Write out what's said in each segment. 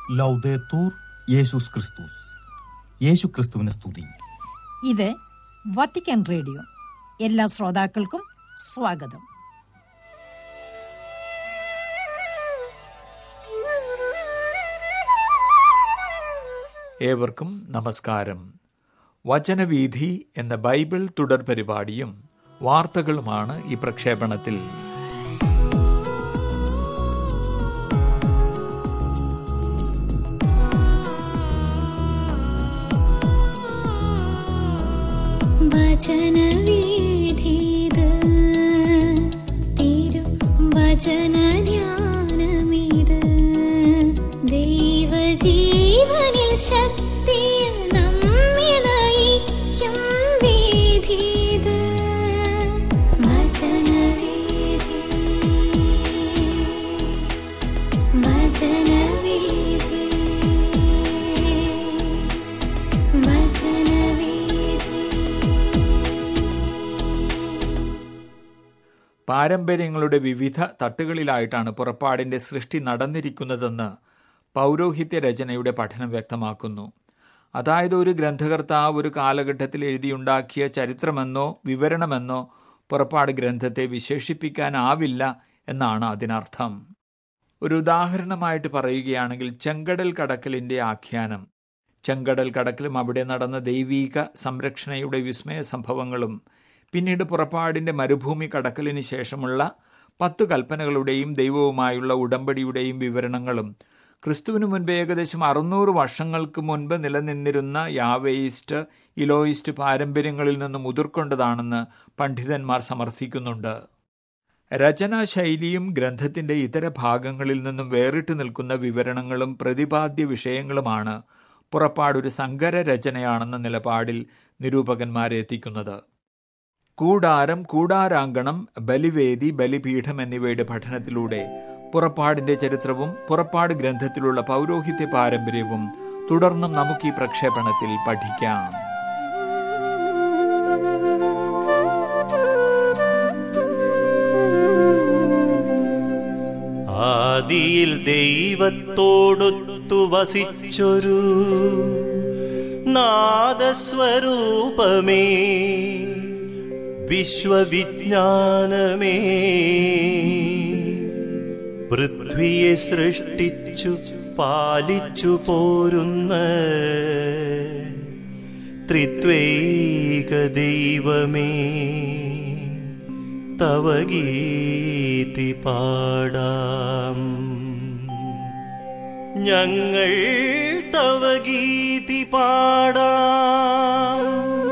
ലൗദേത്തൂർ യേശുസ് ക്രിസ്തുസ്. യേശു ക്രിസ്തുവിനെ സ്തുതി. ഇത് വത്തിക്കാൻ റേഡിയോ. എല്ലാ ശ്രോതാക്കൾക്കും സ്വാഗതം. ഏവർക്കും നമസ്കാരം. വചനവീഥി എന്ന ബൈബിൾ തുടർ പരിപാടിയും വാർത്തകളുമാണ് ഈ പ്രക്ഷേപണത്തിൽ. വചനവീഥിത് തിരുവചനധ്യാനമിത് ദൈവജീവനിൽ ശക്തിയിൽ നമ്മെ നയിക്കും വീഥിത്. വചനവീഥി വചനവീഥി വചനവീഥി. പാരമ്പര്യങ്ങളുടെ വിവിധ തട്ടുകളിലായിട്ടാണ് പുറപ്പാടിന്റെ സൃഷ്ടി നടന്നിരിക്കുന്നതെന്ന് പൗരോഹിത്യ രചനയുടെ പഠനം വ്യക്തമാക്കുന്നു. അതായത് ഒരു ഗ്രന്ഥകർത്താവ് ഒരു കാലഘട്ടത്തിൽ എഴുതിയുണ്ടാക്കിയ ചരിത്രമെന്നോ വിവരണമെന്നോ പുറപ്പാട് ഗ്രന്ഥത്തെ വിശേഷിപ്പിക്കാനാവില്ല എന്നാണ് അതിനർത്ഥം. ഒരു ഉദാഹരണമായിട്ട് പറയുകയാണെങ്കിൽ ചെങ്കടൽ കടക്കലിന്റെ ആഖ്യാനം, ചെങ്കടൽ കടക്കലും അവിടെ നടന്ന ദൈവീക സംരക്ഷണയുടെ വിസ്മയ സംഭവങ്ങളും പിന്നീട് പുറപ്പാടിന്റെ മരുഭൂമി കടക്കലിന് ശേഷമുള്ള 10 കൽപ്പനകളുടെയും ദൈവവുമായുള്ള ഉടമ്പടിയുടെയും വിവരണങ്ങളും ക്രിസ്തുവിന് മുൻപ് ഏകദേശം 600 വർഷങ്ങൾക്ക് മുൻപ് നിലനിന്നിരുന്ന യാവേയിസ്റ്റ്, ഇലോയിസ്റ്റ് പാരമ്പര്യങ്ങളിൽ നിന്നും ഉതിർക്കൊണ്ടതാണെന്ന് പണ്ഡിതന്മാർ സമർത്ഥിക്കുന്നുണ്ട്. രചനാശൈലിയും ഗ്രന്ഥത്തിന്റെ ഇതര ഭാഗങ്ങളിൽ നിന്നും വേറിട്ട് നിൽക്കുന്ന വിവരണങ്ങളും പ്രതിപാദ്യ വിഷയങ്ങളുമാണ് പുറപ്പാടൊരു സങ്കര രചനയാണെന്ന നിലപാടിൽ നിരൂപകന്മാരെ എത്തിക്കുന്നത്. കൂടാരം, കൂടാരാങ്കണം, ബലിവേദി, ബലിപീഠം എന്നിവയുടെ പഠനത്തിലൂടെ പുറപ്പാടിന്റെ ചരിത്രവും പുറപ്പാട് ഗ്രന്ഥത്തിലുള്ള പൗരോഹിത്യ പാരമ്പര്യവും തുടർന്നും നമുക്ക് ഈ പ്രക്ഷേപണത്തിൽ പഠിക്കാം. ആദിയിൽ ദൈവത്തോടൊത്തു വസിച്ചൊരു നാദസ്വരൂപമേ, വിശ്വവിജ്ഞാനമേ, പൃഥ്വിയെ സൃഷ്ടിച്ചു പാലിച്ചു പോരുന്ന ത്രിത്വൈക ദൈവമേ, തവ ഗീതി പാടാം ഞങ്ങൾ, തവ ഗീതി പാടാം.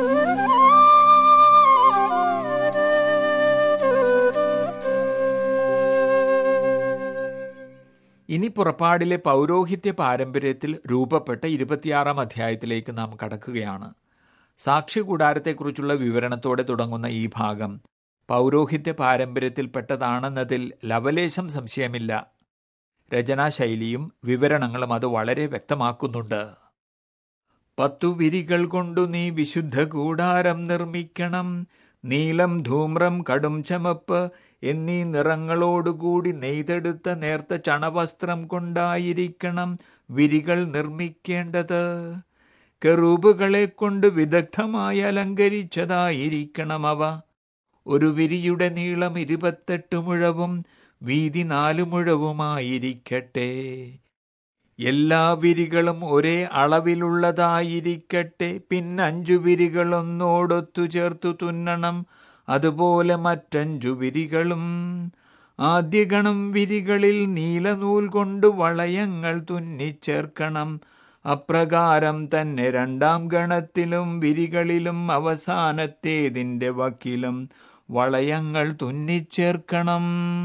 ഇനി പുറപ്പാടിലെ പൗരോഹിത്യ പാരമ്പര്യത്തിൽ രൂപപ്പെട്ട 26-ാം അധ്യായത്തിലേക്ക് നാം കടക്കുകയാണ്. സാക്ഷ്യകൂടാരത്തെക്കുറിച്ചുള്ള വിവരണത്തോടെ തുടങ്ങുന്ന ഈ ഭാഗം പൗരോഹിത്യ പാരമ്പര്യത്തിൽപ്പെട്ടതാണെന്നതിൽ ലവലേശം സംശയമില്ല. രചനാശൈലിയും വിവരണങ്ങളും അത് വളരെ വ്യക്തമാക്കുന്നുണ്ട്. 10 വിരികൾ കൊണ്ടു നീ വിശുദ്ധ കൂടാരം നിർമ്മിക്കണം. നീലം, ധൂമ്രം, കടും ചമപ്പ് എന്നീ നിറങ്ങളോടുകൂടി നെയ്തെടുത്ത നേർത്ത ചണവസ്ത്രം കൊണ്ടായിരിക്കണം വിരികൾ നിർമ്മിക്കേണ്ടത്. കെറൂബുകളെ കൊണ്ട് വിദഗ്ധമായി അലങ്കരിച്ചതായിരിക്കണം അവ. ഒരു വിരിയുടെ നീളം 28 മുഴവും വീതി 4 മുഴവുമായിരിക്കട്ടെ. എല്ലാ വിരികളും ഒരേ അളവിലുള്ളതായിരിക്കട്ടെ. 5 വിരികൾ ഒന്നോടൊത്തു ചേർത്തു തുന്നണം. അതുപോലെ മറ്റ്5 വിരികളും. ആദ്യഗണം വിരികളിൽ നീലനൂൽ കൊണ്ട് വളയങ്ങൾ തുന്നിച്ചേർക്കണം. അപ്രകാരം തന്നെ 2ാം ഗണത്തിലും വിരികളിലും അവസാനത്തേതിന്റെ വക്കിലും വളയങ്ങൾ തുന്നിച്ചേർക്കണം.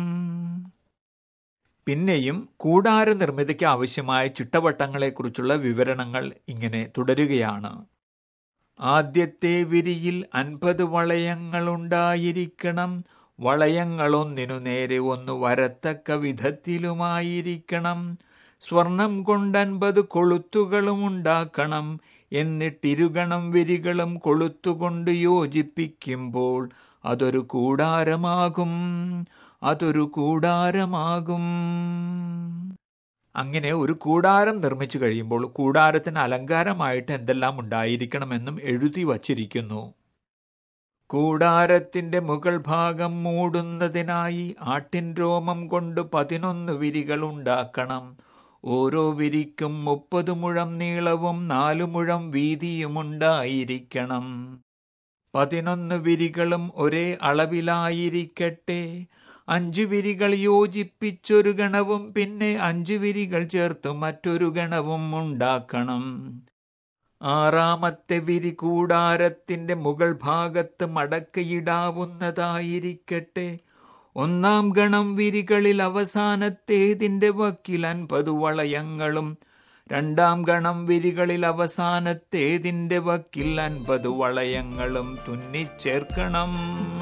പിന്നെയും കൂടാര നിർമ്മിതിക്ക് ആവശ്യമായ ചിട്ടവട്ടങ്ങളെക്കുറിച്ചുള്ള വിവരണങ്ങൾ ഇങ്ങനെ തുടരുകയാണ്. ആദ്യത്തെ വിരിയിൽ 50 വളയങ്ങളുണ്ടായിരിക്കണം. വളയങ്ങളൊന്നിനു നേരെ ഒന്ന് വരത്തക്ക വിധത്തിലുമായിരിക്കണം. സ്വർണം കൊണ്ട് 50 കൊളുത്തുകളും ഉണ്ടാക്കണം. എന്നിട്ടിരുഗണം വിരികളും കൊളുത്തുകൊണ്ട് യോജിപ്പിക്കുമ്പോൾ അതൊരു കൂടാരമാകും. അങ്ങനെ ഒരു കൂടാരം നിർമ്മിച്ചു കഴിയുമ്പോൾ കൂടാരത്തിന് അലങ്കാരമായിട്ട് എന്തെല്ലാം ഉണ്ടായിരിക്കണമെന്നും എഴുതി വച്ചിരിക്കുന്നു. കൂടാരത്തിന്റെ മുകൾ ഭാഗം മൂടുന്നതിനായി ആട്ടിൻ രോമം കൊണ്ട് 11 വിരികൾ ഉണ്ടാക്കണം. ഓരോ വിരിക്കും 30 മുഴം നീളവും 4 മുഴം വീതിയും ഉണ്ടായിരിക്കണം. 11 വിരികളും ഒരേ അളവിലായിരിക്കട്ടെ. 5 വിരികൾ യോജിപ്പിച്ചൊരു ഗണവും പിന്നെ 5 വിരികൾ ചേർത്ത് മറ്റൊരു ഗണവും ഉണ്ടാക്കണം. 6-ാമത്തെ വിരി കൂടാരത്തിന്റെ മുകൾ ഭാഗത്ത് മടക്കിയിടാവുന്നതായിരിക്കട്ടെ. 1-ാം ഗണം വിരികളിൽ അവസാനത്തേതിന്റെ വക്കിൽ 50 വളയങ്ങളും 2-ാം ഗണം വിരികളിൽ അവസാനത്തേതിന്റെ വക്കിൽ 50 വളയങ്ങളും തുന്നിച്ചേർക്കണം.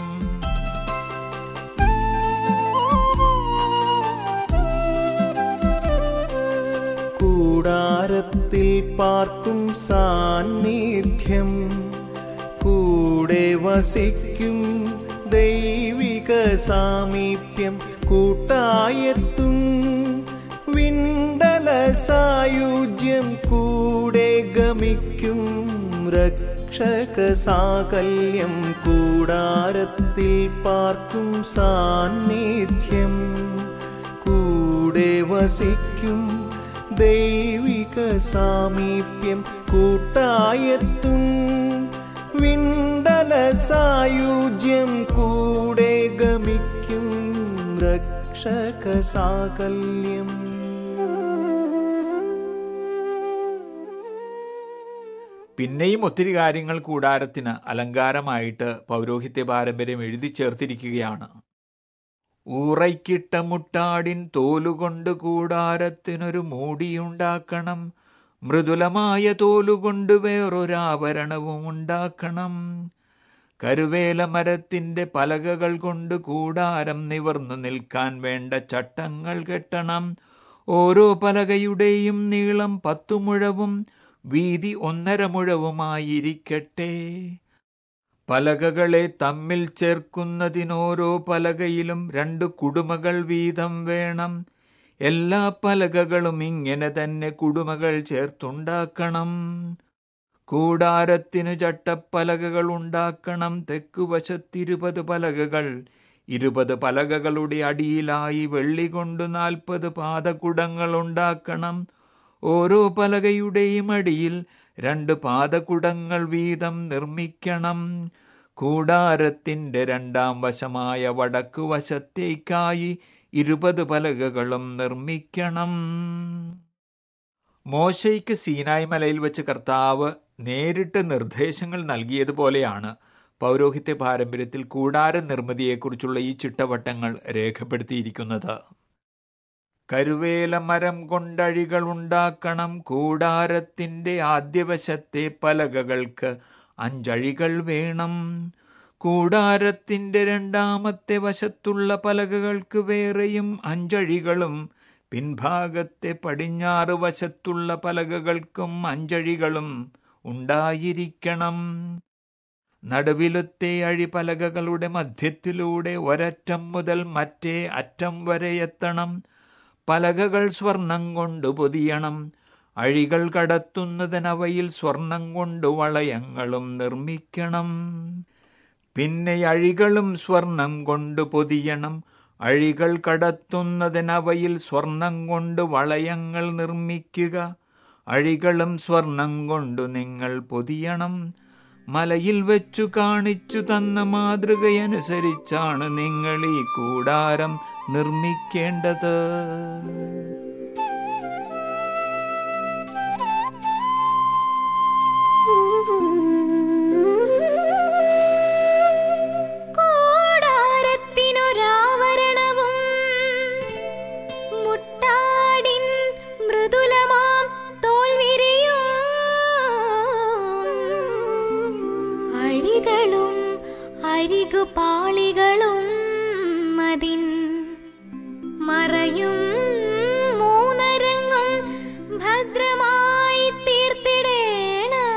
കൂടാരത്തിൽ പാർക്കും സാന്നിധ്യം, കൂടെ വസിക്കും ദൈവിക സാമീപ്യം, കൂട്ടായെത്തും വിണ്ടല സായുജ്യം, കൂടെ ഗമിക്കും രക്ഷക സാകല്യം. കൂടാരത്തിൽ പാർക്കും സാന്നിധ്യം, കൂടെ വസിക്കും ദൈവിക സാമീപ്യം, കൂട്ടായെത്തും വിണ്ടല സായുജ്യം, കൂടെ ഗമിക്കും രക്ഷക സാകല്യം. പിന്നെയും ഒത്തിരി കാര്യങ്ങൾ കൂടാരത്തിന് അലങ്കാരമായിട്ട് പൗരോഹിത്യ പാരമ്പര്യം എഴുതി ചേർത്തിരിക്കുകയാണ്. ഊറയ്ക്കിട്ട മുട്ടാടിൻ തോലുകൊണ്ട് കൂടാരത്തിനൊരു മൂടിയുണ്ടാക്കണം. മൃദുലമായ തോലുകൊണ്ട് വേറൊരാഭരണവും ഉണ്ടാക്കണം. കരുവേല മരത്തിന്റെ പലകകൾ കൊണ്ട് കൂടാരം നിവർന്നു നിൽക്കാൻ വേണ്ട ചട്ടങ്ങൾ കെട്ടണം. ഓരോ പലകയുടെയും നീളം 10 മുഴവും വീതി 1.5 മുഴവുമായിരിക്കട്ടെ. പലകകളെ തമ്മിൽ ചേർക്കുന്നതിനോരോ പലകയിലും 2 കുടുമകൾ വീതം വേണം. എല്ലാ പലകകളും ഇങ്ങനെ തന്നെ കുടുമകൾ ചേർത്തുണ്ടാക്കണം. കൂടാരത്തിനു ചട്ടപ്പലകകൾ ഉണ്ടാക്കണം. തെക്കുവശത്ത് 20 പലകകൾ, 20 പലകകളുടെ അടിയിലായി വെള്ളി കൊണ്ട് 40 പാദകുടങ്ങൾ ഉണ്ടാക്കണം. ഓരോ പലകയുടെയും അടിയിൽ 2 പാദകുടങ്ങൾ വീതം നിർമ്മിക്കണം. കൂടാരത്തിന്റെ 2-ാം വശമായ വടക്കു വശത്തേക്കായി 20 പലകകളും നിർമ്മിക്കണം. മോശയ്ക്ക് സീനായ് മലയിൽ വെച്ച് കർത്താവ് നേരിട്ട് നിർദ്ദേശങ്ങൾ നൽകിയതുപോലെയാണ് പൗരോഹിത്യ പാരമ്പര്യത്തിൽ കൂടാര നിർമ്മിതിയെക്കുറിച്ചുള്ള ഈ ചിട്ടവട്ടങ്ങൾ രേഖപ്പെടുത്തിയിരിക്കുന്നത്. കരുവേല മരം കൊണ്ടഴികൾ ഉണ്ടാക്കണം. കൂടാരത്തിന്റെ ആദ്യവശത്തെ പലകകൾക്ക് 5 അഴികൾ വേണം. കൂടാരത്തിന്റെ 2-ാമത്തെ വശത്തുള്ള പലകകൾക്ക് വേറെയും 5 അഴികളും പിൻഭാഗത്തെ പടിഞ്ഞാറ് വശത്തുള്ള പലകകൾക്കും 5 അഴികളും ഉണ്ടായിരിക്കണം. നടുവിലത്തെ അഴി പലകകളുടെ മധ്യത്തിലൂടെ ഒരറ്റം മുതൽ മറ്റേ അറ്റം വരെ എത്തണം. പലകകൾ സ്വർണം കൊണ്ട് പൊതിയണം. അഴികൾ കടത്തുന്നതിനവയിൽ സ്വർണം കൊണ്ട് വളയങ്ങളും നിർമ്മിക്കണം. പിന്നെ അഴികളും സ്വർണം കൊണ്ട് പൊതിയണം. അഴികൾ കടത്തുന്നതിനവയിൽ സ്വർണം കൊണ്ട് വളയങ്ങൾ നിർമ്മിക്കുക. അഴികളും സ്വർണം കൊണ്ട് നിങ്ങൾ പൊതിയണം. മലയിൽ വെച്ചു കാണിച്ചു തന്ന മാതൃകയനുസരിച്ചാണ് നിങ്ങൾ ഈ കൂടാരം നിർമ്മിക്കേണ്ടത്. കൂടാരത്തിനൊരാവരണവും മുട്ടാടിൻ മൃദുലമാം തോൽവിരിയും അഴികളും അരികുപാളികളും അതിൻ മറയും മൂന്നരങ്ങും ഭദ്രമായി തീർത്തിടേണം.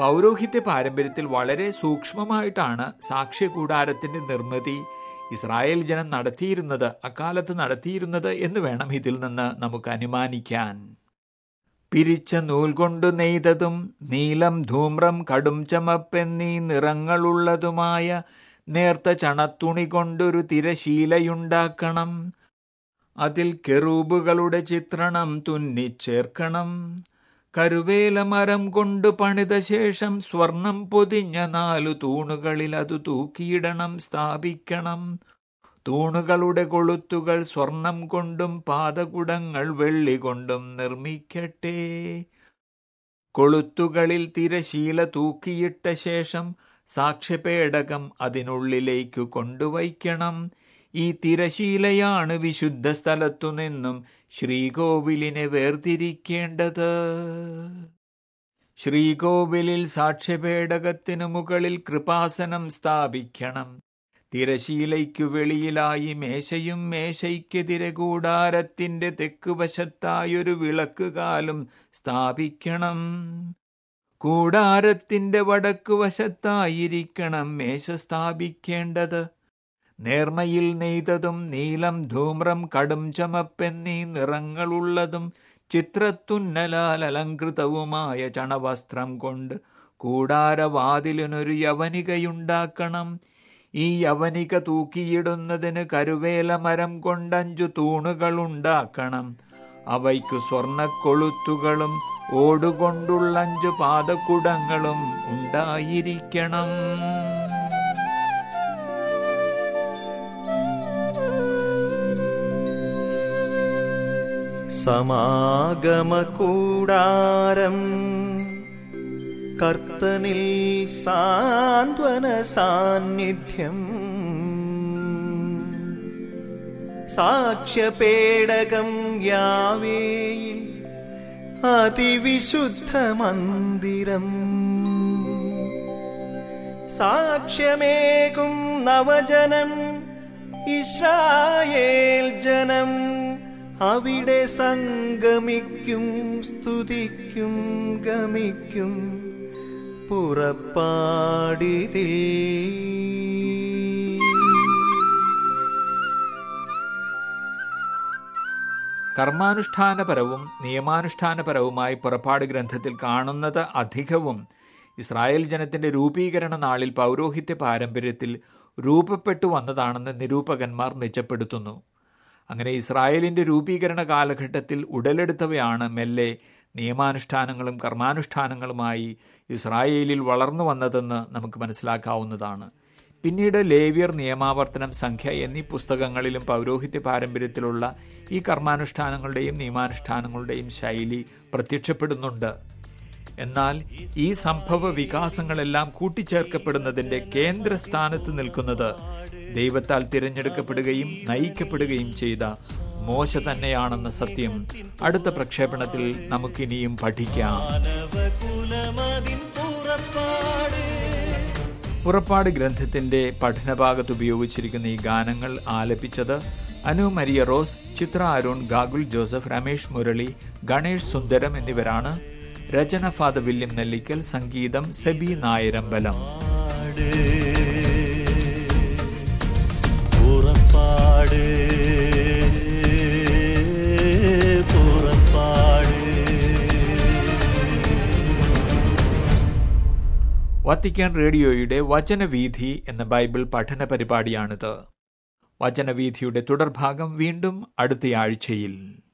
പൗരോഹിത്യ പാരമ്പര്യത്തിൽ വളരെ സൂക്ഷ്മമായിട്ടാണ് സാക്ഷ്യകൂടാരത്തിന്റെ നിർമ്മിതി ഇസ്രായേൽ ജനം അക്കാലത്ത് നടത്തിയിരുന്നത് എന്ന് വേണം ഇതിൽ നിന്ന് നമുക്ക് അനുമാനിക്കാൻ. പിരിച്ച നൂൽ കൊണ്ടു നെയ്തതും നീലം, ധൂമ്രം, കടും ചമപ്പെന്നീ നിറങ്ങളുള്ളതുമായ നേർത്ത ചണത്തുണി കൊണ്ടൊരു തിരശീലയുണ്ടാക്കണം. അതിൽ കെറൂബുകളുടെ ചിത്രണം തുന്നിച്ചേർക്കണം. കരുവേല മരം കൊണ്ട് പണിത ശേഷം സ്വർണം പൊതിഞ്ഞ 4 തൂണുകളിൽ അത് തൂക്കിയിടണം, സ്ഥാപിക്കണം. തൂണുകളുടെ കൊളുത്തുകൾ സ്വർണം കൊണ്ടും പാദകുടങ്ങൾ വെള്ളി കൊണ്ടും നിർമ്മിക്കട്ടെ. കൊളുത്തുകളിൽ തിരശീല തൂക്കിയിട്ട ശേഷം സാക്ഷ്യപേടകം അതിനുള്ളിലേക്കു കൊണ്ടുവയ്ക്കണം. ഈ തിരശീലയാണ് വിശുദ്ധ സ്ഥലത്തു നിന്നും ശ്രീകോവിലിനെ വേർതിരിക്കേണ്ടത്. ശ്രീകോവിലിൽ സാക്ഷ്യപേടകത്തിനു മുകളിൽ കൃപാസനം സ്ഥാപിക്കണം. തിരശീലയ്ക്കു വെളിയിലായി മേശയും മേശയ്ക്കെതിരെ കൂടാരത്തിന്റെ തെക്കുവശത്തായൊരു വിളക്കുകാലും സ്ഥാപിക്കണം. കൂടാരത്തിന്റെ വടക്കുവശത്തായിരിക്കണം മേശ സ്ഥാപിക്കേണ്ടത്. നേർമയിൽ നെയ്തതും നീലം, ധൂമ്രം, കടും ചമപ്പെന്നീ നിറങ്ങളുള്ളതും ചിത്രത്തുന്നലാൽ അലങ്കൃതവുമായ ചണവസ്ത്രം കൊണ്ട് കൂടാരവാതിലിനൊരു യവനികയുണ്ടാക്കണം. ഈ യവനിക തൂക്കിയിടുന്നതിന് കരുവേല മരം കൊണ്ട് 5 തൂണുകളുണ്ടാക്കണം. അവയ്ക്കു സ്വർണ്ണക്കൊളുത്തുകളും ഓടുകൊണ്ടുള്ള 5 പാദകുടങ്ങളും ഉണ്ടായിരിക്കണം. സമാഗമകൂടാരം കർത്തനിൽ സാന്ത്വന സാന്നിധ്യം. സാക്ഷ്യപേടകം യാവേയിൽ അതിവിശുദ്ധ മന്ദിരം. സാക്ഷ്യമേകും നവജനം ഇസ്രായേൽ ജനം അവിടെ സംഗമിക്കും, സ്തുതിക്കും, ഗമിക്കും പുറപ്പാടിതിൽ. കർമാനുഷ്ഠാനപരവും നിയമാനുഷ്ഠാനപരവുമായി പുറപ്പാട് ഗ്രന്ഥത്തിൽ കാണുന്നത് അധികവും ഇസ്രായേൽ ജനത്തിന്റെ രൂപീകരണ നാളിൽ പൗരോഹിത്യ പാരമ്പര്യത്തിൽ രൂപപ്പെട്ടു വന്നതാണെന്ന് നിരൂപകന്മാർ നിജപ്പെടുത്തുന്നു. അങ്ങനെ ഇസ്രായേലിന്റെ രൂപീകരണ കാലഘട്ടത്തിൽ ഉടലെടുത്തവയാണ് മെല്ലെ നിയമാനുഷ്ഠാനങ്ങളും കർമാനുഷ്ഠാനങ്ങളുമായി ഇസ്രായേലിൽ വളർന്നു വന്നതെന്ന് നമുക്ക് മനസ്സിലാക്കാവുന്നതാണ്. പിന്നീട് ലേവ്യർ, നിയമാവർത്തനം, സംഖ്യ എന്നീ പുസ്തകങ്ങളിലും പൗരോഹിത്യ പാരമ്പര്യത്തിലുള്ള ഈ കർമാനുഷ്ഠാനങ്ങളുടെയും നിയമാനുഷ്ഠാനങ്ങളുടെയും ശൈലി പ്രത്യക്ഷപ്പെടുന്നുണ്ട്. എന്നാൽ ഈ സംഭവ വികാസങ്ങളെല്ലാം കൂട്ടിച്ചേർക്കപ്പെടുന്നതിന്റെ കേന്ദ്രസ്ഥാനത്ത് നിൽക്കുന്നത് ദൈവത്താൽ തിരഞ്ഞെടുക്കപ്പെടുകയും നയിക്കപ്പെടുകയും ചെയ്ത മോശ തന്നെയാണെന്ന സത്യം അടുത്ത പ്രക്ഷേപണത്തിൽ നമുക്കിനിയും പഠിക്കാം. പുറപ്പാട് ഗ്രന്ഥത്തിന്റെ പഠനഭാഗത്ത് ഉപയോഗിച്ചിരിക്കുന്ന ഈ ഗാനങ്ങൾ ആലപിച്ചത് അനു മരിയ റോസ്, ചിത്ര അരുൺ, ഗാഗുൽ ജോസഫ്, രമേഷ് മുരളി, ഗണേഷ് സുന്ദരം എന്നിവരാണ്. രചന ഫാദർ വില്യം നെല്ലിക്കൽ, സംഗീതം സെബി നായരമ്പലം. വത്തിക്കാൻ റേഡിയോയുടെ വചനവീഥി എന്ന ബൈബിൾ പഠന പരിപാടിയാണിത്. വചനവീഥിയുടെ തുടർഭാഗം വീണ്ടും അടുത്തയാഴ്ചയിൽ.